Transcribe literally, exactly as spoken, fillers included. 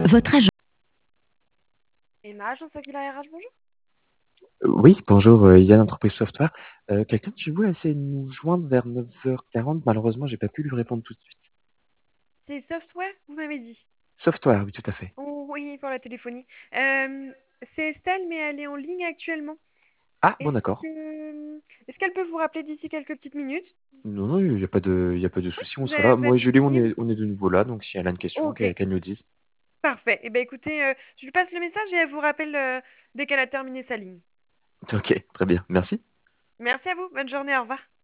Votre agent. Emma, agence Aquila R H, bonjour. Oui, bonjour, euh, Yann Entreprise Software. Euh, quelqu'un de chez vous a essayé de nous joindre vers neuf heures quarante. Malheureusement, j'ai pas pu lui répondre tout de suite. C'est Software, vous m'avez dit. Software, oui, tout à fait. Oh, oui, pour la téléphonie. Euh, c'est Estelle, mais elle est en ligne actuellement. Ah, bon, Est-ce d'accord. que est-ce qu'elle peut vous rappeler d'ici quelques petites minutes? Non, non, il n'y a pas de, il y a pas de Oui, souci, on vous sera avez, là. vous Moi et êtes Julie, on disponible? est, on est de nouveau là, donc si elle a une question, Ok, qu'elle qu'elle nous dise. parfait. Eh ben écoutez, euh, je lui passe le message et elle vous rappelle euh, dès qu'elle a terminé sa ligne. Ok, très bien, merci. Merci à vous, bonne journée, au revoir.